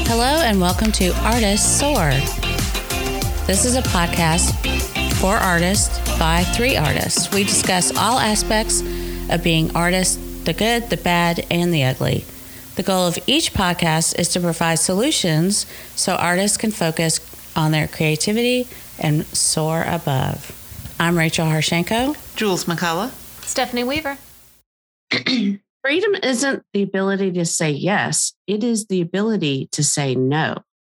Hello and welcome to Artists Soar. This is a podcast for artists by 3 artists. We discuss all aspects of being artists, the good, the bad, and the ugly. The goal of each podcast is to provide solutions so artists can focus on their creativity and soar above. I'm Rachel Harshenko. Jules McCullough. Stephanie Weaver. Freedom isn't the ability to say yes. It is the ability to say no.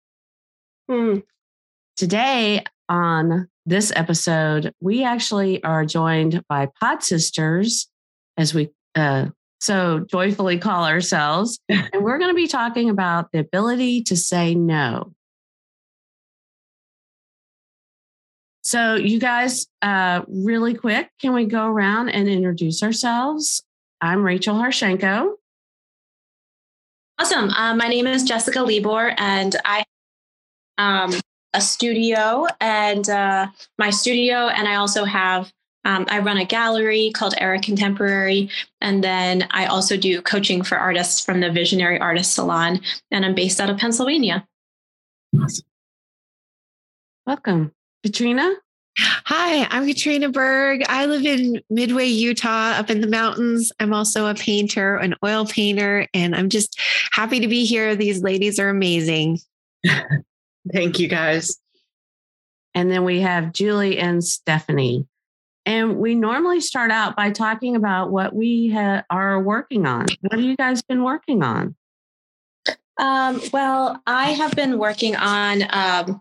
Today on this episode, we actually are joined by Pod Sisters, as we so joyfully call ourselves. And we're going to be talking about the ability to say no. So you guys, really quick, can we go around and introduce ourselves? I'm Rachel Harshenko. Awesome. My name is Jessica Libor, and I have a studio and my studio. And I also have, I run a gallery called Era Contemporary. And then I also do coaching for artists from the Visionary Artist Salon. And I'm based out of Pennsylvania. Awesome. Welcome. Katrina? Hi, I'm Katrina Berg. I live in Midway, Utah, up in the mountains. I'm also a painter, an oil painter, and I'm just happy to be here. These ladies are amazing. Thank you, guys. And then we have Julie and Stephanie. And we normally start out by talking about what we are working on. What have you guys been working on? Well, I have been working on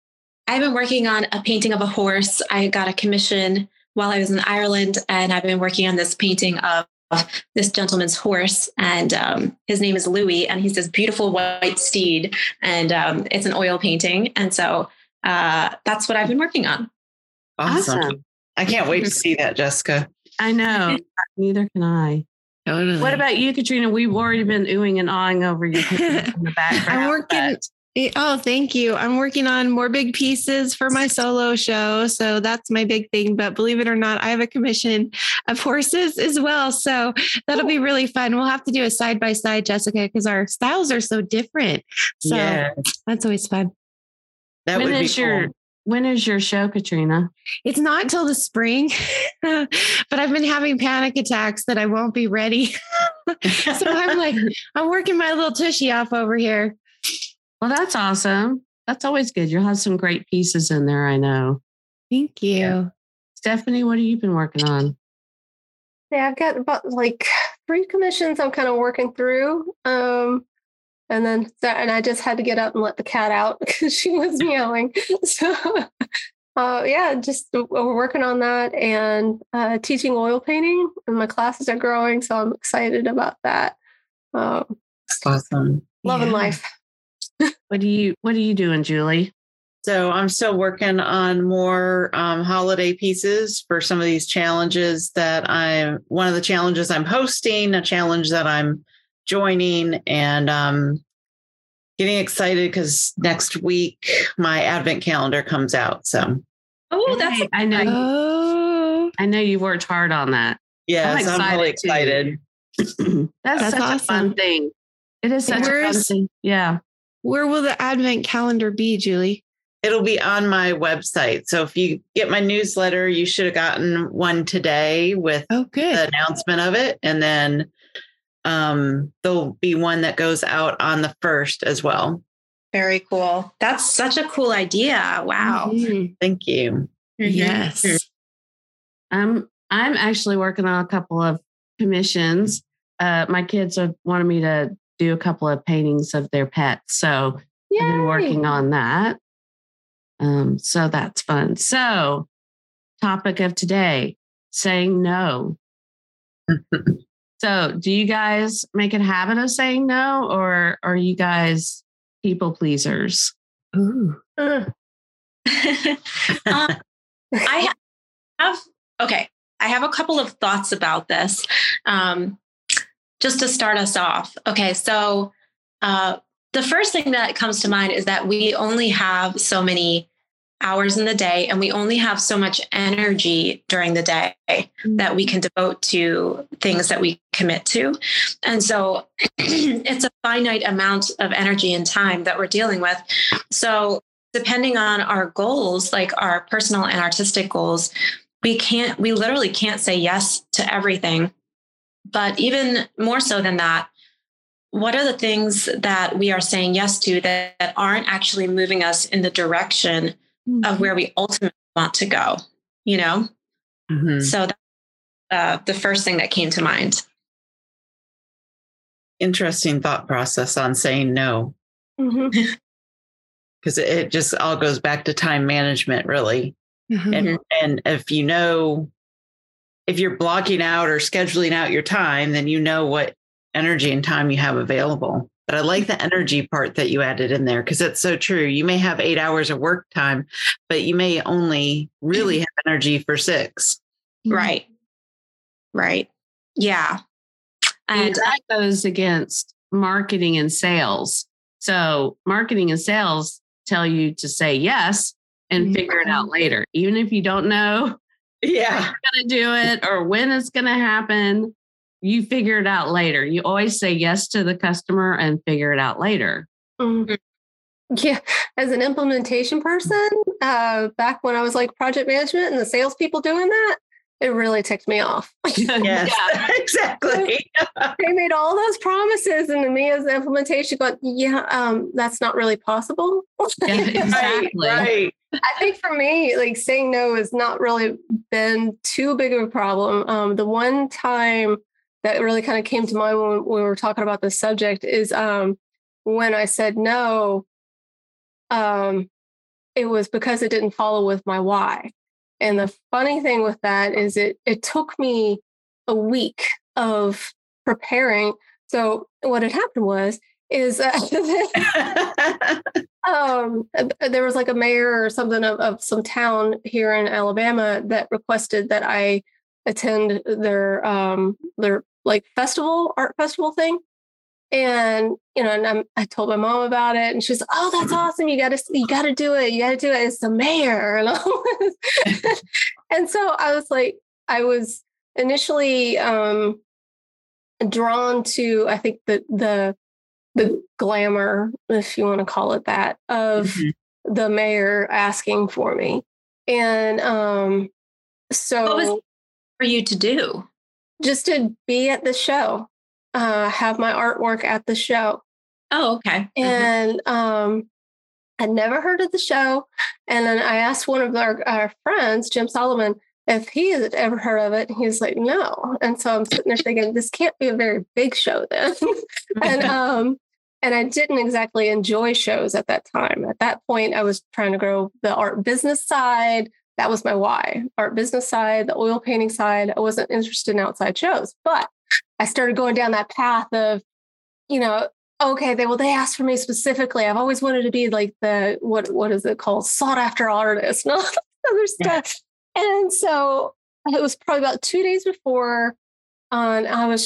a painting of a horse. I got a commission while I was in Ireland, and I've been working on this painting of this gentleman's horse. And his name is Louis, and he's this beautiful white steed, and it's an oil painting. And so that's what I've been working on. Awesome. I can't wait to see that, Jessica. I know. Neither can I. Totally. What about you, Katrina? We've already been oohing and awing over your pictures in the background. I'm working. Oh, thank you. I'm working on more big pieces for my solo show. So that's my big thing. But believe it or not, I have a commission of horses as well. So that'll be really fun. We'll have to do a side by side, Jessica, because our styles are so different. So that's always fun. When is your show, Katrina? It's not till the spring, but I've been having panic attacks that I won't be ready. So I'm working my little tushy off over here. Well, that's awesome. That's always good. You'll have some great pieces in there, I know. Thank you. Yeah. Stephanie, what have you been working on? Yeah, I've got about 3 commissions I'm kind of working through. And I just had to get up and let the cat out because she was meowing. So, just we're working on that and teaching oil painting, and my classes are growing. So I'm excited about that. That's awesome. Loving life. What are you doing, Julie? So I'm still working on more holiday pieces for some of these challenges one of the challenges I'm hosting, a challenge that I'm joining, and getting excited because next week my advent calendar comes out. So I know you worked hard on that. Yeah, I'm really excited. That's such awesome. A fun thing. It is such a fun thing. Yeah. Where will the advent calendar be, Julie? It'll be on my website. So if you get my newsletter, you should have gotten one today with the announcement of it. And then there'll be one that goes out on the 1st as well. Very cool. That's such a cool idea. Wow. Mm-hmm. Thank you. Yes. I'm actually working on a couple of commissions. My kids have wanted me to do a couple of paintings of their pets. So I've been working on that. So that's fun. So topic of today, saying no. So do you guys make a habit of saying no, or are you guys people pleasers? Ooh. I have a couple of thoughts about this. Just to start us off. Okay. So, the first thing that comes to mind is that we only have so many hours in the day, and we only have so much energy during the day that we can devote to things that we commit to. And so it's a finite amount of energy and time that we're dealing with. So depending on our goals, like our personal and artistic goals, we literally can't say yes to everything. But even more so than that, what are the things that we are saying yes to that aren't actually moving us in the direction of where we ultimately want to go, you know? Mm-hmm. So that's the first thing that came to mind. Interesting thought process on saying no. Mm-hmm. Because it just all goes back to time management, really. Mm-hmm. And if you're blocking out or scheduling out your time, then you know what energy and time you have available. But I like the energy part that you added in there, because that's so true. You may have 8 hours of work time, but you may only really have energy for 6. Right. Yeah. And that goes against marketing and sales. So marketing and sales tell you to say yes and figure it out later. Even if you don't know when you're going to do it or when it's going to happen, you figure it out later. You always say yes to the customer and figure it out later. Mm-hmm. Yeah. As an implementation person, back when I was like project management and the salespeople doing that, it really ticked me off. Yes, exactly. They made all those promises, and to me as the implementation going, that's not really possible. Yeah, exactly. Right. I think for me, like saying no has not really been too big of a problem. The one time that really kind of came to mind when we were talking about this subject is when I said no, it was because it didn't follow with my why. And the funny thing with that is it took me a week of preparing. So what had happened is there was like a mayor or something of some town here in Alabama that requested that I attend their like art festival thing. And, and I told my mom about it, and she's, "Oh, that's awesome. You got to do it. You got to do it. It's the mayor." And all this. And so I was initially drawn to, I think the glamour, if you want to call it that, of the mayor asking for me. And so what was it for you to do? Just to be at the show. Have my artwork at the show. Oh, okay. And I'd never heard of the show. And then I asked one of our friends, Jim Solomon, if he had ever heard of it. He's like, no. And so I'm sitting there thinking, this can't be a very big show then. And I didn't exactly enjoy shows at that time. At that point, I was trying to grow the art business side. That was my why. Art business side, the oil painting side. I wasn't interested in outside shows, but I started going down that path of, okay, they asked for me specifically. I've always wanted to be like the, what is it called? Sought after artist and all that other stuff. And so it was probably about 2 days before, and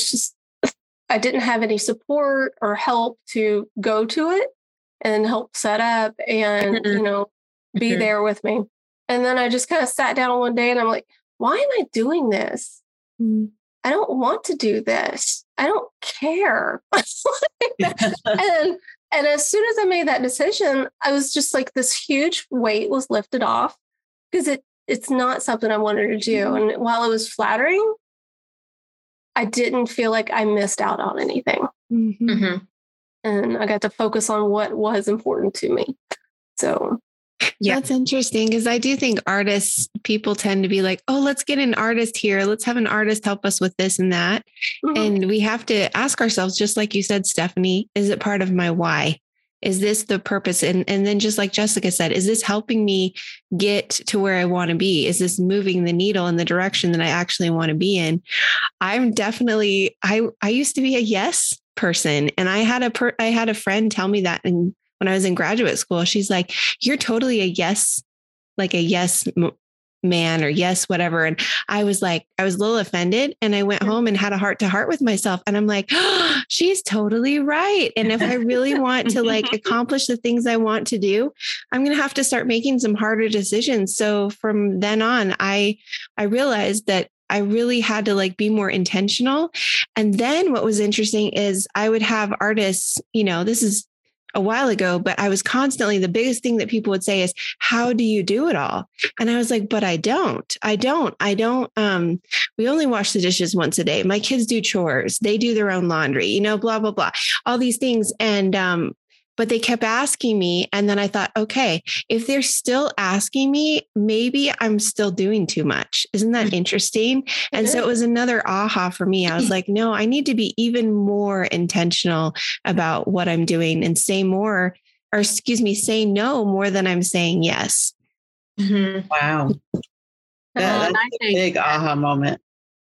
I didn't have any support or help to go to it and help set up and, be there with me. And then I just kind of sat down one day and I'm like, why am I doing this? I don't want to do this. I don't care. And as soon as I made that decision, I was just like, this huge weight was lifted off, because it's not something I wanted to do. And while it was flattering, I didn't feel like I missed out on anything. And I got to focus on what was important to me. So yeah, that's interesting, because I do think people tend to be like, oh, let's get an artist here. Let's have an artist help us with this and that. And we have to ask ourselves, just like you said, Stephanie, is it part of my why? Is this the purpose? And then just like Jessica said, is this helping me get to where I want to be? Is this moving the needle in the direction that I actually want to be in? I'm definitely, I used to be a yes person. And I had a friend tell me that when I was in graduate school. She's like, you're totally a yes man or yes, whatever. And I was a little offended, and I went home and had a heart to heart with myself. And I'm like, oh, she's totally right. And if I really want to like accomplish the things I want to do, I'm going to have to start making some harder decisions. So from then on, I realized that I really had to like be more intentional. And then what was interesting is I would have artists, this is a while ago, but I was constantly, the biggest thing that people would say is, how do you do it all? And I was like, but I don't, we only wash the dishes once a day. My kids do chores. They do their own laundry, blah, blah, blah, all these things. And, but they kept asking me. And then I thought, okay, if they're still asking me, maybe I'm still doing too much. Isn't that interesting? And so it was another aha for me. I was like, no, I need to be even more intentional about what I'm doing and say no more than I'm saying yes. Mm-hmm. Wow. That's a big aha moment.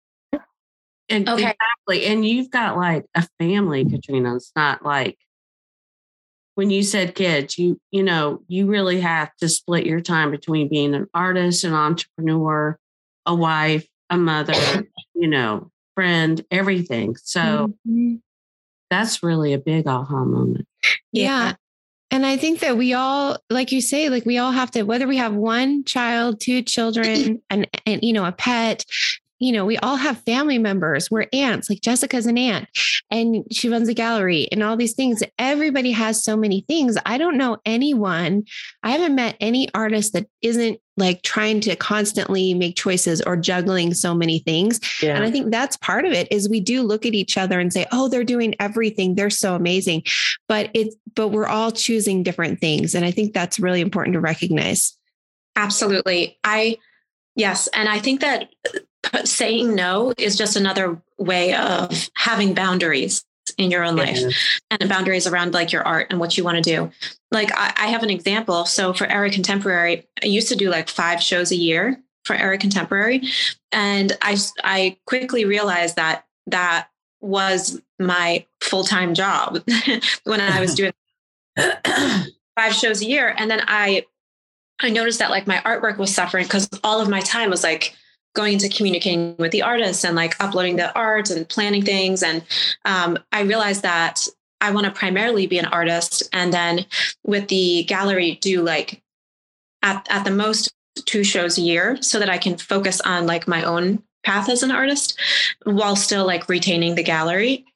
And okay. Exactly. And you've got like a family, Katrina. It's not like, when you said kids, you really have to split your time between being an artist, an entrepreneur, a wife, a mother, friend, everything. So that's really a big aha moment. Yeah. And I think that we all, like you say, like we all have to, whether we have one child, two children, and a pet, we all have family members. We're aunts, like Jessica's an aunt, and she runs a gallery and all these things. Everybody has so many things. I don't know anyone. I haven't met any artist that isn't like trying to constantly make choices or juggling so many things. Yeah. And I think that's part of it is we do look at each other and say, oh, they're doing everything. They're so amazing. But we're all choosing different things. And I think that's really important to recognize. Absolutely. Yes. And I think that saying no is just another way of having boundaries in your own life and boundaries around like your art and what you want to do. Like I have an example. So for Era Contemporary, I used to do like 5 shows a year for Era Contemporary. And I quickly realized that was my full-time job when I was doing 5 shows a year. And then I noticed that like my artwork was suffering because all of my time was like going into communicating with the artists and like uploading the art and planning things. And I realized that I want to primarily be an artist. And then with the gallery, do like at the most 2 shows a year so that I can focus on like my own path as an artist while still like retaining the gallery.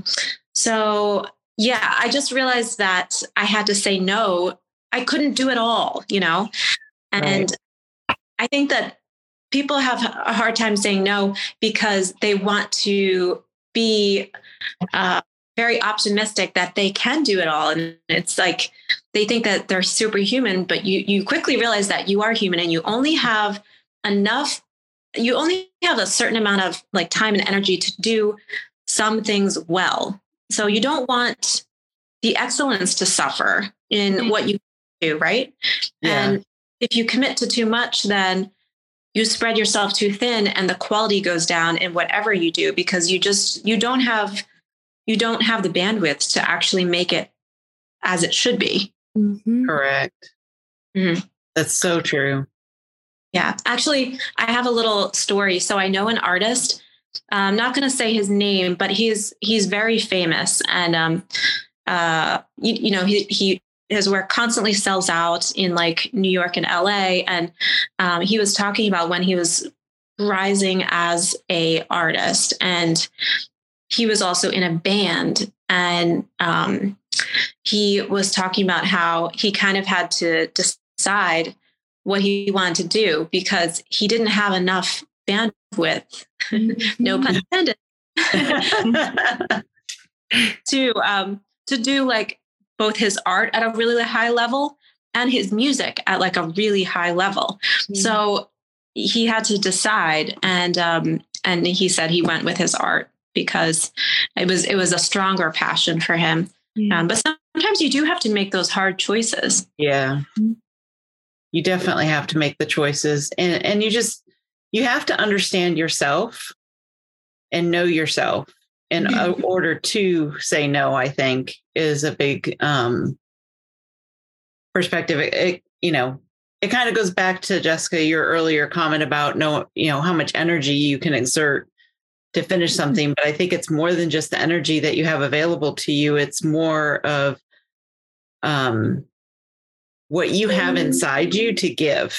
So yeah, I just realized that I had to say no. I couldn't do it all, and right. I think that people have a hard time saying no because they want to be very optimistic that they can do it all. And it's like, they think that they're superhuman, but you quickly realize that you are human and you only have a certain amount of like time and energy to do some things well. So you don't want the excellence to suffer in what you do, right? Yeah. And if you commit to too much, then you spread yourself too thin and the quality goes down in whatever you do because you don't have the bandwidth to actually make it as it should be. Mm-hmm. Correct. Mm-hmm. That's so true. Yeah. Actually, I have a little story. So I know an artist. I'm not going to say his name, but he's very famous, and his work constantly sells out in like New York and LA. And he was talking about when he was rising as a artist, and he was also in a band. And he was talking about how he kind of had to decide what he wanted to do because he didn't have enough bandwidth, no pun intended, to do like both his art at a really high level and his music at like a really high level. Mm-hmm. So he had to decide. And he said he went with his art because it was a stronger passion for him. Mm-hmm. But sometimes you do have to make those hard choices. Yeah, you definitely have to make the choices, and you have to understand yourself and know yourself in order to say no, I think is a big perspective. it kind of goes back to Jessica, your earlier comment about how much energy you can exert to finish something. But I think it's more than just the energy that you have available to you. It's more of what you have inside you to give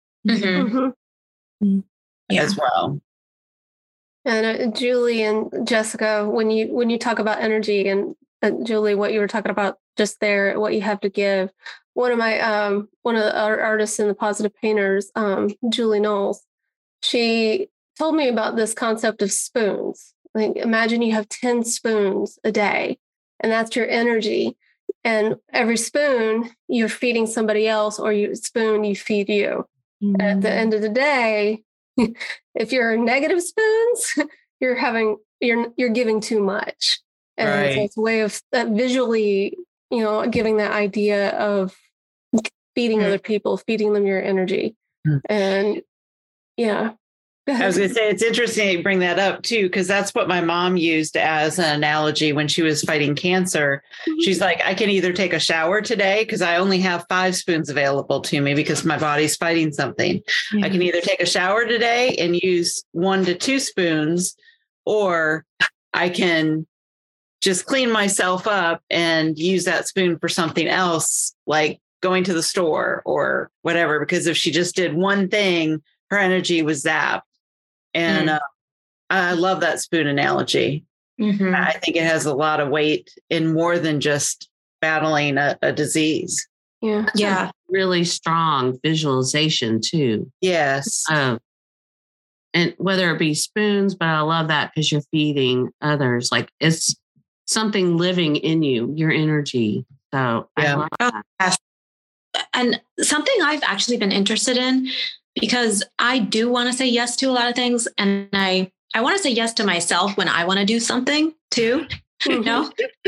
as well. And Julie and Jessica, when you talk about energy, and Julie, what you were talking about just there, what you have to give. One of our artists in the Positive Painters, Julie Knowles, she told me about this concept of spoons. Like, imagine you have 10 spoons a day, and that's your energy. And every spoon, you're feeding somebody else, or you feed you. Mm-hmm. At the end of the day, if you're negative spoons, you're giving too much. And right. So it's a way of visually, giving that idea of feeding other people, feeding them your energy. And yeah. I was going to say, it's interesting you bring that up too, because that's what my mom used as an analogy when she was fighting cancer. She's like, I can either take a shower today because I only have 5 spoons available to me because my body's fighting something. I can either take a shower today and use 1 to 2 spoons, or I can just clean myself up and use that spoon for something else, like going to the store or whatever, because if she just did one thing, her energy was zapped. And I love that spoon analogy. Mm-hmm. I think it has a lot of weight in more than just battling a disease. Yeah. Yeah. Really strong visualization too. Yes. And whether it be spoons, but I love that because you're feeding others. Like, it's something living in you, your energy. So I love that. And something I've actually been interested in, because I do want to say yes to a lot of things. And I want to say yes to myself when I want to do something too, So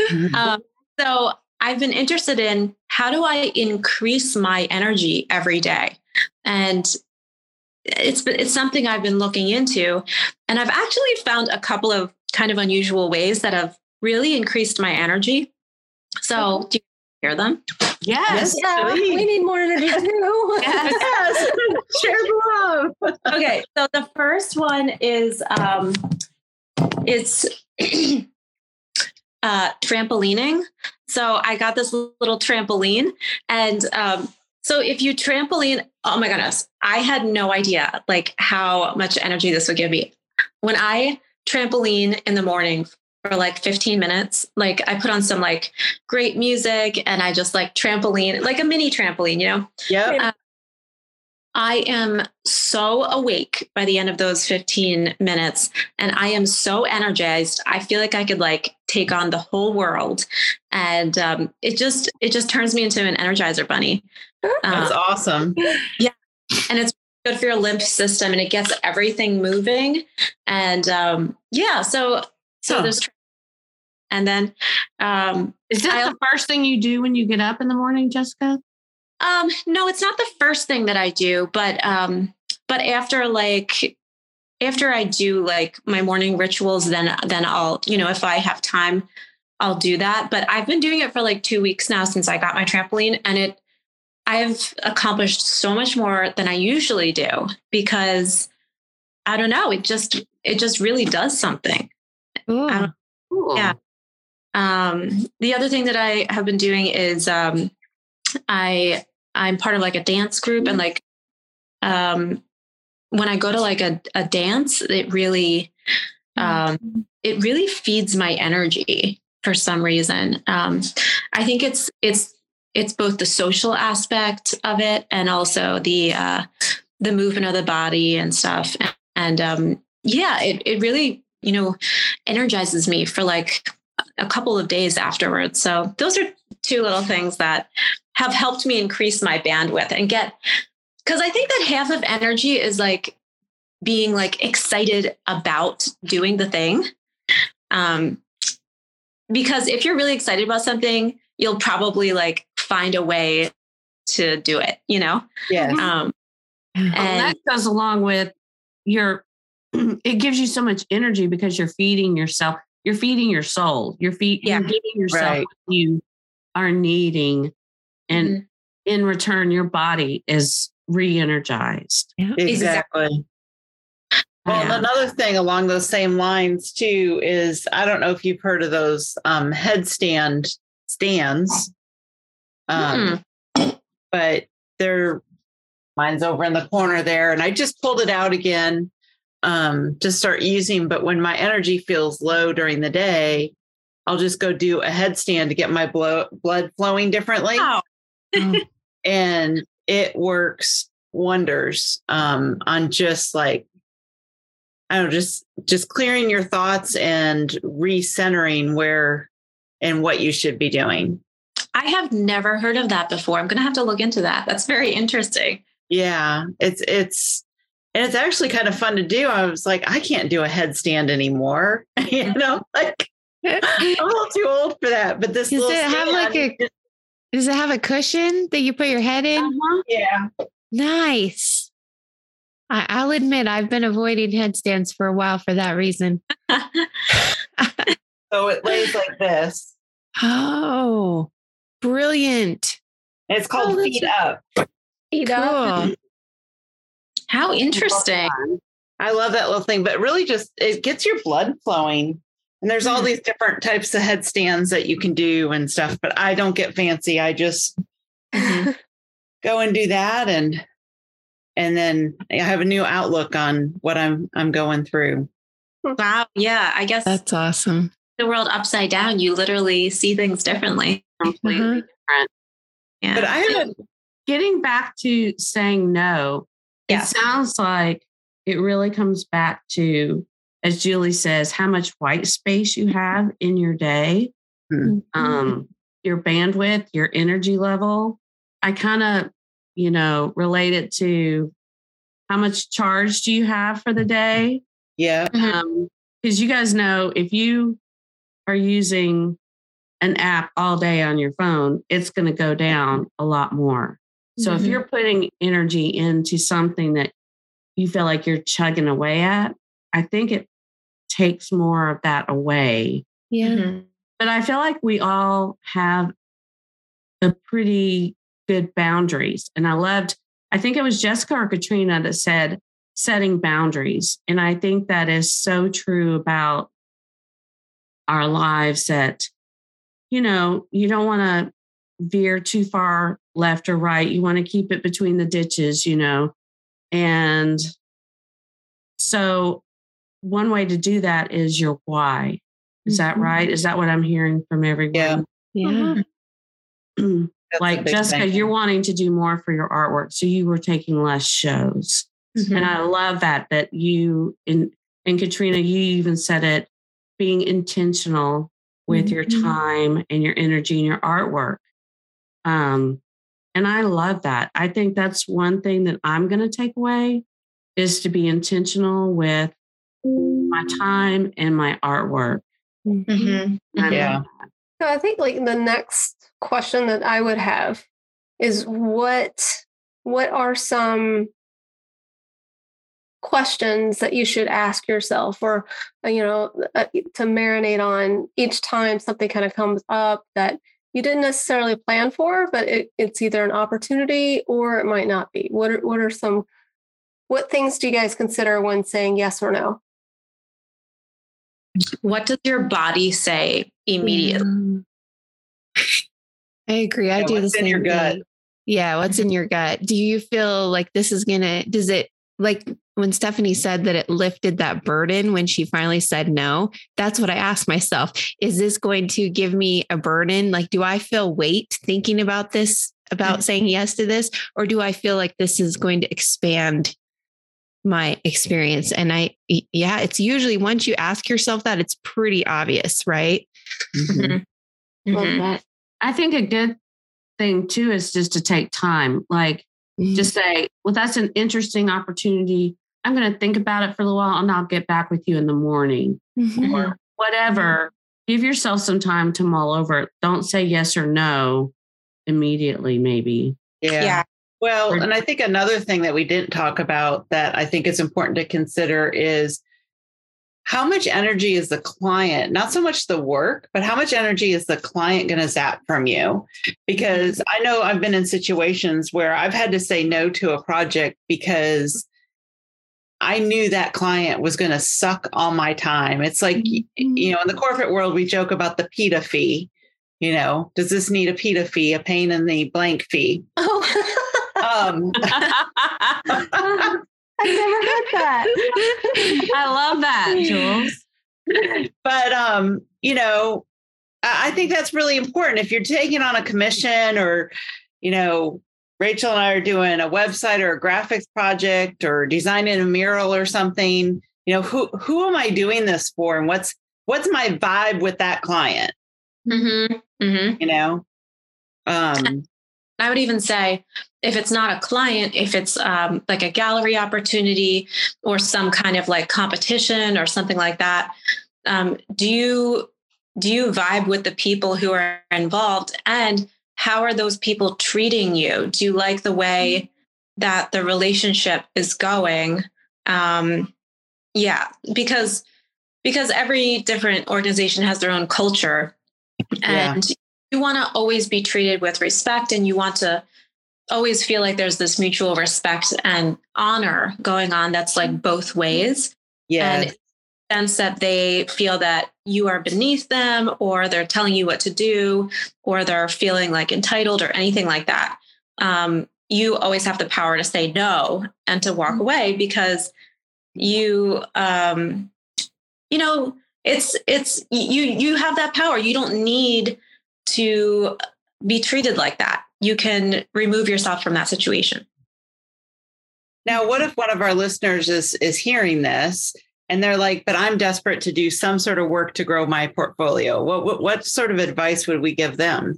I've been interested in, how do I increase my energy every day? And it's something I've been looking into. And I've actually found a couple of kind of unusual ways that have really increased my energy. So do you hear them? Yes. Yeah, we need more energy too. Yes. Share the love. Okay. So the first one is, it's trampolining. So I got this little trampoline, and so if you trampoline, oh my goodness, I had no idea like how much energy this would give me. When I trampoline in the morning for like 15 minutes, like I put on some like great music and I just like trampoline, like a mini trampoline, Yeah. I am so awake by the end of those 15 minutes, and I am so energized. I feel like I could like take on the whole world, and it just turns me into an Energizer bunny. That's awesome. Yeah, and it's good for your lymph system, and it gets everything moving. And so there's, and then is that the first thing you do when you get up in the morning, Jessica? No, it's not the first thing that I do, but after I do like my morning rituals, then I'll, if I have time, I'll do that. But I've been doing it for like 2 weeks now since I got my trampoline, and I've accomplished so much more than I usually do, because I don't know, it just really does something. Yeah. The other thing that I have been doing is, I'm part of like a dance group, and like, when I go to like a dance, it really feeds my energy for some reason. I think it's both the social aspect of it and also the movement of the body and stuff. And it really, energizes me for like a couple of days afterwards. So those are 2 little things that have helped me increase my bandwidth and because I think that half of energy is like being like excited about doing the thing. Because if you're really excited about something, you'll probably like find a way to do it, Yeah. And that goes along with it gives you so much energy because you're feeding yourself. You're feeding your soul. You're feeding yourself what you are needing. And in return, your body is re-energized. Yeah. Exactly. Well, and another thing along those same lines too is I don't know if you've heard of those headstand stands, but mine's over in the corner there, and I just pulled it out again to start using. But when my energy feels low during the day, I'll just go do a headstand to get my blood flowing differently, and it works wonders on just like, I don't know, just clearing your thoughts and recentering where and what you should be doing. I have never heard of that before. I'm going to have to look into that. That's very interesting. Yeah, it's actually kind of fun to do. I was like, I can't do a headstand anymore. Like I'm a little too old for that. But this does it have a cushion that you put your head in? Yeah. Nice. I'll admit I've been avoiding headstands for a while for that reason. So it lays like this. Oh, brilliant. And it's called Feet Up. Feet up. How interesting. I love that little thing, but really just it gets your blood flowing. And there's all these different types of headstands that you can do and stuff, but I don't get fancy. I just go and do that. And then I have a new outlook on what I'm going through. Wow. Yeah. I guess That's awesome. the world upside down. You literally see things differently. Completely different. Yeah. But I haven't. Getting back to saying no, Yeah. it sounds like it really comes back to, as Julie says, how much white space you have in your day, your bandwidth, your energy level. I kind of, relate it to how much charge do you have for the day? Yeah. Because you guys know if you are using an app all day on your phone, it's going to go down a lot more. So if you're putting energy into something that you feel like you're chugging away at, I think it takes more of that away. Yeah. But I feel like we all have a pretty good boundaries. And I think it was Jessica or Katrina that said setting boundaries. And I think that is so true about our lives that, you don't want to veer too far left or right. You want to keep it between the ditches, And so one way to do that is your why. Is that right? Is that what I'm hearing from everyone? Yeah. Like Jessica, you're wanting to do more for your artwork. So you were taking less shows. And I love that you, and Katrina, you even said it, being intentional with your time and your energy and your artwork. And I love that. I think that's one thing that I'm going to take away is to be intentional with my time and my artwork. Yeah. So I think like the next question that I would have is what are some questions that you should ask yourself or, to marinate on each time something kind of comes up that you didn't necessarily plan for, but it's either an opportunity or it might not be. What things do you guys consider when saying yes or no? What does your body say immediately? I agree. I do the same in your gut? thing. Yeah. What's in your gut? Do you feel like this is does it, like when Stephanie said that it lifted that burden when she finally said no, that's what I asked myself. Is this going to give me a burden? Like, do I feel weight thinking about this, about saying yes to this? Or do I feel like this is going to expand my experience? And it's usually once you ask yourself that, it's pretty obvious, right? I think a good thing too is just to take time. Like just say, well, that's an interesting opportunity. I'm going to think about it for a little while and I'll get back with you in the morning or whatever. Give yourself some time to mull over it. Don't say yes or no immediately, maybe. Yeah. Well, and I think another thing that we didn't talk about that I think is important to consider is how much energy is the client, not so much the work, but how much energy is the client going to zap from you? Because I know I've been in situations where I've had to say no to a project because I knew that client was going to suck all my time. It's like, you know, in the corporate world, we joke about the PITA fee. You know, does this need a PITA fee, a pain in the blank fee? Oh. I've never heard that. I love that, Jules. But, you know, I think that's really important. If you're taking on a commission or, you know, Rachel and I are doing a website or a graphics project or designing a mural or something, you know, who am I doing this for? And what's my vibe with that client? Mm-hmm. Mm-hmm. You know? I would even say if it's not a client, if it's like a gallery opportunity or some kind of like competition or something like that, do you vibe with the people who are involved, and how are those people treating you? Do you like the way that the relationship is going? Yeah, because every different organization has their own culture, and you want to always be treated with respect, and you want to always feel like there's this mutual respect and honor going on that's like both ways. Yeah. And sense that they feel that you are beneath them, or they're telling you what to do, or they're feeling like entitled or anything like that. You always have the power to say no and to walk away, because you know, it's you have that power. You don't need to be treated like that. You can remove yourself from that situation. Now, what if one of our listeners is hearing this and they're like, but I'm desperate to do some sort of work to grow my portfolio? What sort of advice would we give them?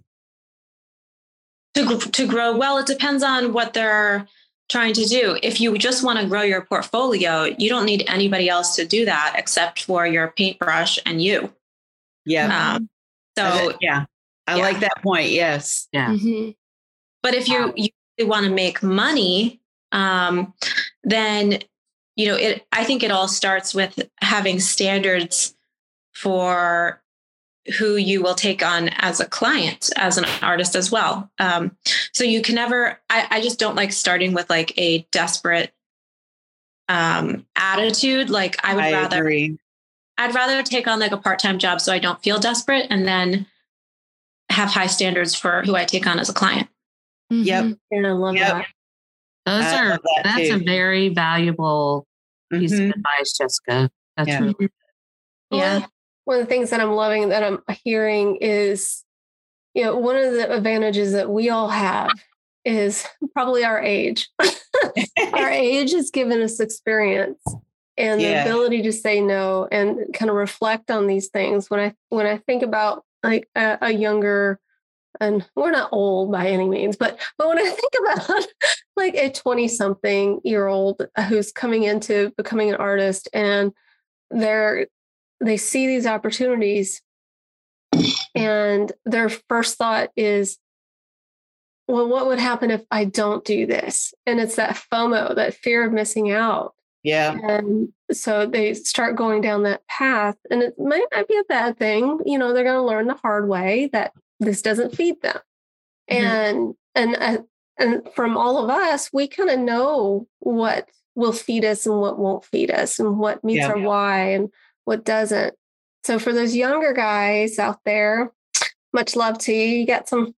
To grow? Well, it depends on what they're trying to do. If you just want to grow your portfolio, you don't need anybody else to do that except for your paintbrush and you. Yeah. I like that point. Yes. Yeah. Mm-hmm. But if you want to make money, then, you know, I think it all starts with having standards for who you will take on as a client, as an artist as well. So you can never, I just don't like starting with like a desperate attitude. Like I'd rather take on like a part-time job so I don't feel desperate, and then have high standards for who I take on as a client. Yep. And I love that. That's a very valuable piece of advice, Jessica. That's really good. Yeah. One of the things that I'm loving that I'm hearing is, you know, one of the advantages that we all have is probably our age. Our age has given us experience and the ability to say no and kind of reflect on these things. When I think about like a younger, and we're not old by any means, but when I think about like a 20-something year old who's coming into becoming an artist, and they see these opportunities and their first thought is, well, what would happen if I don't do this? And it's that FOMO, that fear of missing out. Yeah. And so they start going down that path, and it might not be a bad thing. You know, they're going to learn the hard way that this doesn't feed them. And from all of us, we kind of know what will feed us and what won't feed us, and what meets our why and what doesn't. So for those younger guys out there, much love to you. You got some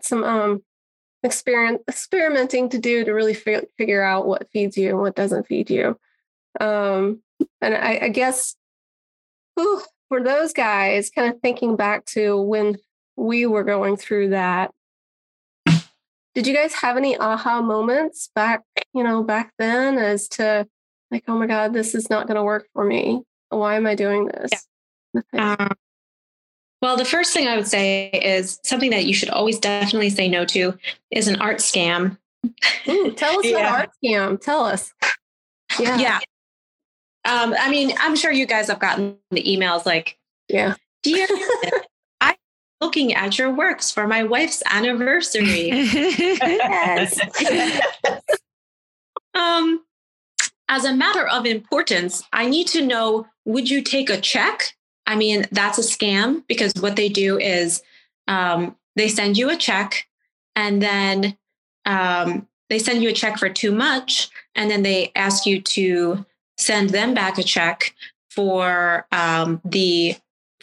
experimenting to do to really figure out what feeds you and what doesn't feed you. And I guess for those guys, kind of thinking back to when we were going through that, did you guys have any aha moments back then as to like, oh my God, this is not going to work for me. Why am I doing this? Yeah. Well, the first thing I would say is something that you should always definitely say no to is an art scam. Ooh, tell us about art scam. Tell us. Yeah. I mean, I'm sure you guys have gotten the emails like, dear, I'm looking at your works for my wife's anniversary. Yes. As a matter of importance, I need to know would you take a check? I mean, that's a scam, because what they do is they send you a check, and then they send you a check for too much, and then they ask you to send them back a check for the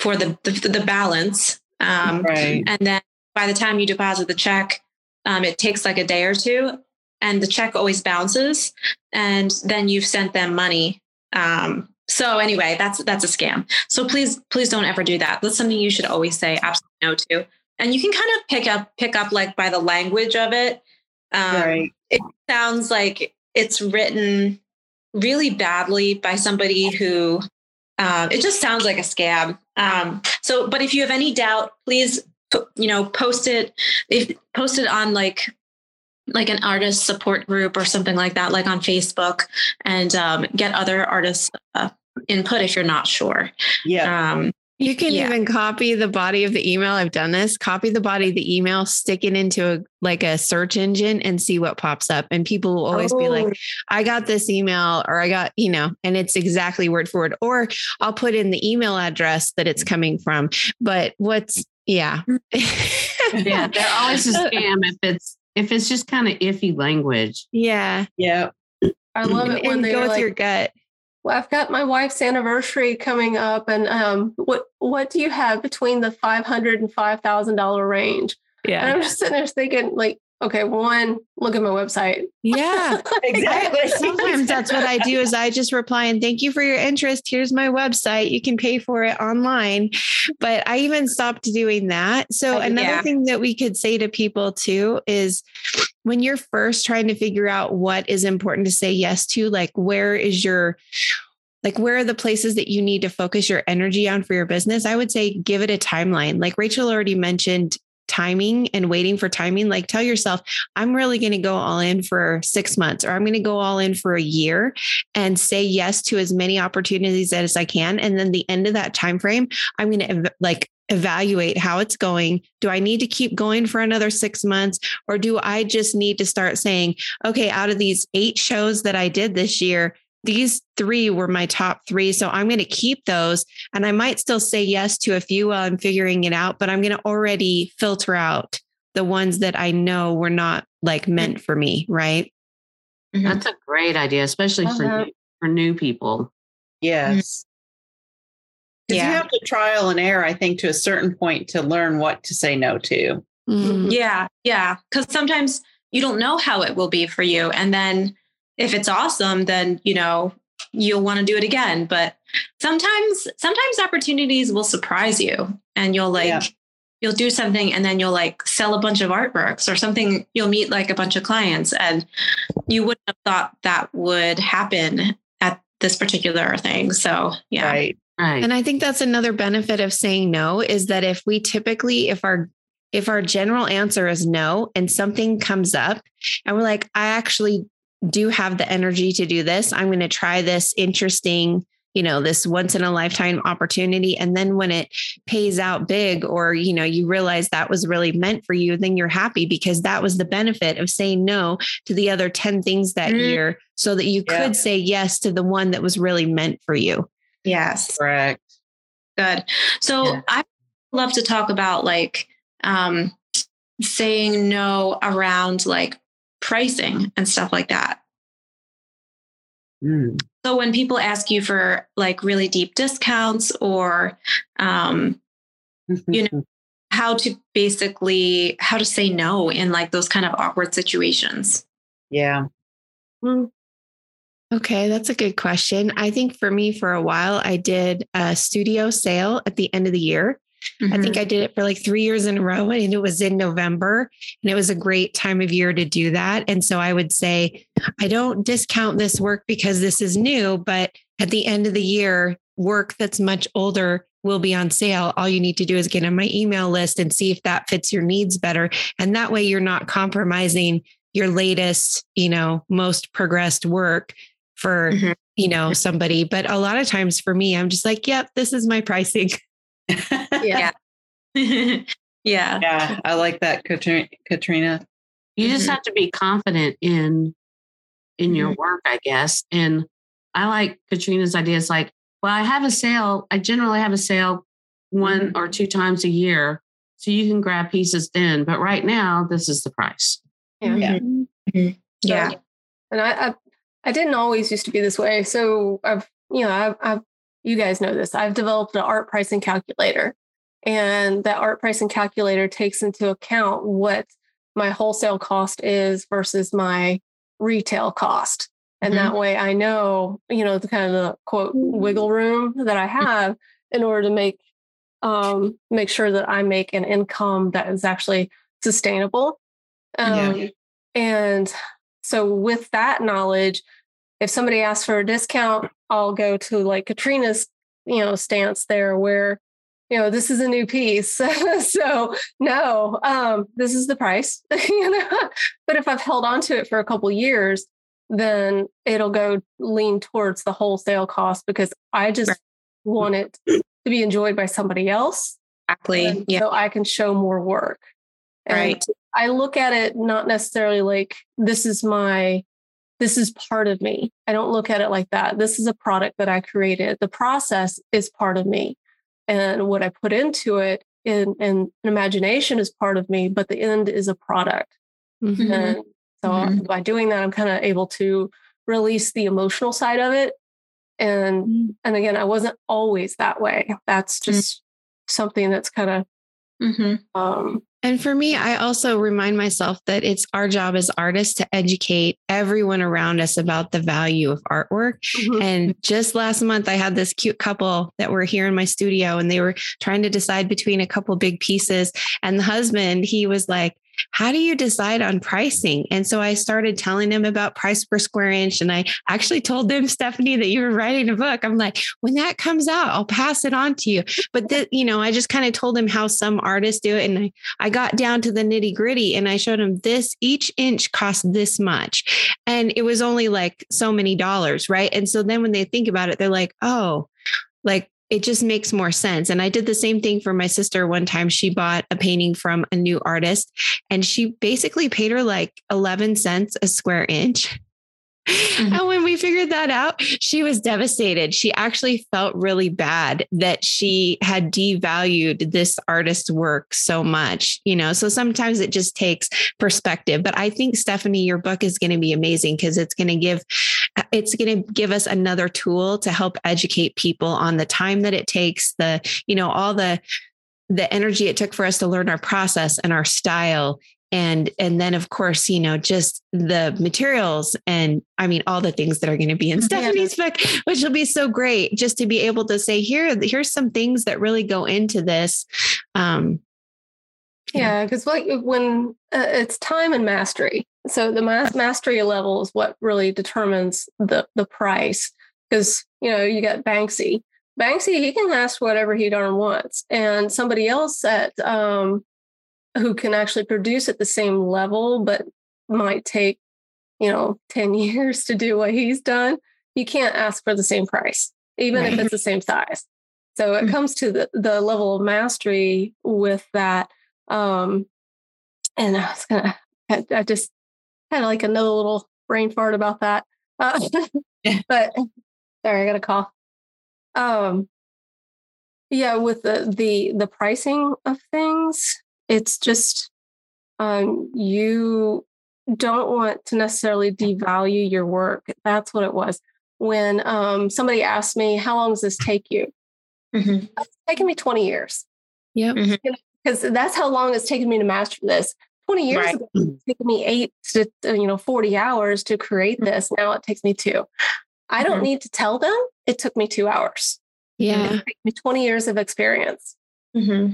balance. Right. And then by the time you deposit the check, it takes like a day or two, and the check always bounces, and then you've sent them money. So anyway, that's a scam. So please don't ever do that. That's something you should always say absolutely no to. And you can kind of pick up like by the language of it. Right. It sounds like it's written really badly by somebody who, it just sounds like a scam. But if you have any doubt, please, post it on like an artist support group or something like that, like on Facebook, and get other artists input if you're not sure. Yeah. You can even copy the body of the email. I've done this. Copy the body of the email, stick it into a search engine, and see what pops up. And people will always be like, I got this email, or I got, and it's exactly word for word, or I'll put in the email address that it's coming from. But yeah, they're always a scam if it's just kind of iffy language. Yeah. Yeah. I love it when they go with like, your gut. well, I've got my wife's anniversary coming up, and what do you have between the $500 and $5,000 range? Yeah. And I'm just sitting there thinking, like, okay, one, look at my website. Yeah, Exactly. Sometimes that's what I do is I just reply and thank you for your interest. Here's my website. You can pay for it online. But I even stopped doing that. So another thing that we could say to people too is when you're first trying to figure out what is important to say yes to, like where are the places that you need to focus your energy on for your business? I would say give it a timeline. Like Rachel already mentioned, timing and waiting for timing. Like tell yourself, I'm really going to go all in for 6 months, or I'm going to go all in for a year, and say yes to as many opportunities as I can. And then the end of that time frame, I'm going to evaluate how it's going. Do I need to keep going for another 6 months? Or do I just need to start saying, okay, out of these 8 shows that I did this year, these 3 were my top 3. So I'm going to keep those. And I might still say yes to a few while I'm figuring it out, but I'm going to already filter out the ones that I know were not like meant for me. Right. Mm-hmm. That's a great idea, especially for new people. Yes. Because you have to trial and error, I think, to a certain point to learn what to say no to. Mm-hmm. Yeah. Yeah. Because sometimes you don't know how it will be for you. And then if it's awesome, then, you'll want to do it again. But sometimes opportunities will surprise you, and you'll you'll do something, and then you'll sell a bunch of artworks or something. You'll meet a bunch of clients, and you wouldn't have thought that would happen at this particular thing. So, yeah. Right. And I think that's another benefit of saying no is that if our general answer is no, and something comes up and we're like, I actually do have the energy to do this. I'm going to try this interesting, this once in a lifetime opportunity. And then when it pays out big, or, you realize that was really meant for you, then you're happy because that was the benefit of saying no to the other 10 things that year, so that you could say yes to the one that was really meant for you. Yes. Correct. Good. So I love to talk about saying no around pricing and stuff like that. So when people ask you for really deep discounts, or, how to say no in those kind of awkward situations. Yeah. Okay, that's a good question. I think for me, for a while, I did a studio sale at the end of the year. Mm-hmm. I think I did it for 3 years in a row, and it was in November, and it was a great time of year to do that. And so I would say, I don't discount this work because this is new, but at the end of the year, work that's much older will be on sale. All you need to do is get on my email list and see if that fits your needs better. And that way you're not compromising your latest, most progressed work for, somebody. But a lot of times for me, I'm just like, yep, this is my pricing. Yeah. Yeah. Yeah. I like that, Katrina. You just have to be confident in your work, I guess. And I like Katrina's idea. It's Well, I have a sale. I generally have a sale one or two times a year. So you can grab pieces then. But right now, this is the price. Yeah. Yeah. And I didn't always used to be this way. So I've you guys know this. I've developed an art pricing calculator, and that art pricing calculator takes into account what my wholesale cost is versus my retail cost. And that way I know, the kind of the quote wiggle room that I have in order to make sure that I make an income that is actually sustainable. And so with that knowledge, if somebody asks for a discount, I'll go to like Katrina's, stance there where, this is a new piece. So no, this is the price, but if I've held on to it for a couple of years, then it'll go lean towards the wholesale cost because I just want it to be enjoyed by somebody else. Exactly. Yeah. So I can show more work. And I look at it not necessarily like this is part of me. I don't look at it like that. This is a product that I created. The process is part of me. And what I put into it in imagination is part of me, but the end is a product. Mm-hmm. And so by doing that, I'm kind of able to release the emotional side of it. And again, I wasn't always that way. That's just something that's kind of, and for me, I also remind myself that it's our job as artists to educate everyone around us about the value of artwork. And just last month, I had this cute couple that were here in my studio, and they were trying to decide between a couple big pieces. And the husband, he was like, how do you decide on pricing? And so I started telling them about price per square inch. And I actually told them, Stephanie, that you were writing a book. I'm like, when that comes out, I'll pass it on to you. But I just kind of told them how some artists do it. And I got down to the nitty gritty, and I showed them each inch costs this much. And it was only like so many dollars. Right. And so then when they think about it, they're like, oh, like, it just makes more sense. And I did the same thing for my sister. One time she bought a painting from a new artist, and she basically paid her like 11 cents a square inch. And when we figured that out, she was devastated. She actually felt really bad that she had devalued this artist's work so much, so sometimes it just takes perspective. But I think, Stephanie, your book is going to be amazing because it's going to give us another tool to help educate people on the time that it takes, all the energy it took for us to learn our process and our style. And then, of course, just the materials and all the things that are going to be in Stephanie's book, which will be so great just to be able to say, here's some things that really go into this. Because when it's time and mastery. So the mastery level is what really determines the price. Because, you got Banksy. Banksy, he can ask whatever he darn wants. And somebody else who can actually produce at the same level, but might take, 10 years to do what he's done. You can't ask for the same price, even if it's the same size. So it comes to the level of mastery with that. And I just had like another little brain fart about that. But sorry, I got a call. With the pricing of things, it's just you don't want to necessarily devalue your work. That's what it was. When somebody asked me, how long does this take you? It's taken me 20 years. Yep. Because that's how long it's taken me to master this. 20 years ago, it took me 8 to 40 hours to create this. Now it takes me 2. I don't need to tell them it took me 2 hours. Yeah. It took me 20 years of experience. I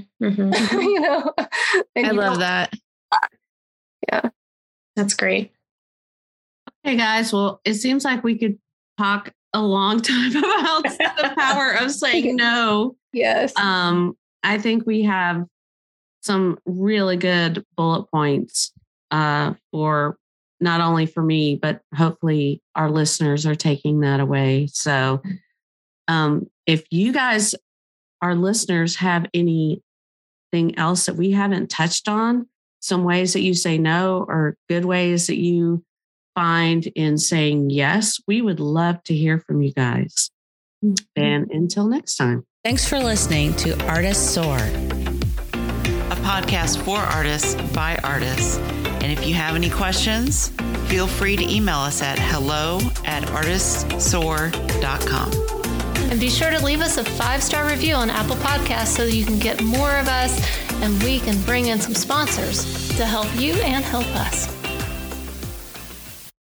love that. Yeah. That's great. Okay, guys. Well, it seems like we could talk a long time about the power of saying no. Yes. I think we have some really good bullet points for not only for me, but hopefully our listeners are taking that away. So if you guys, our listeners, have anything else that we haven't touched on, some ways that you say no or good ways that you find in saying yes, we would love to hear from you guys. And until next time. Thanks for listening to Artists Soar, A podcast for artists by artists. And if you have any questions, feel free to email us at hello@artistsoar.com. And be sure to leave us a 5-star review on Apple Podcasts so that you can get more of us and we can bring in some sponsors to help you and help us.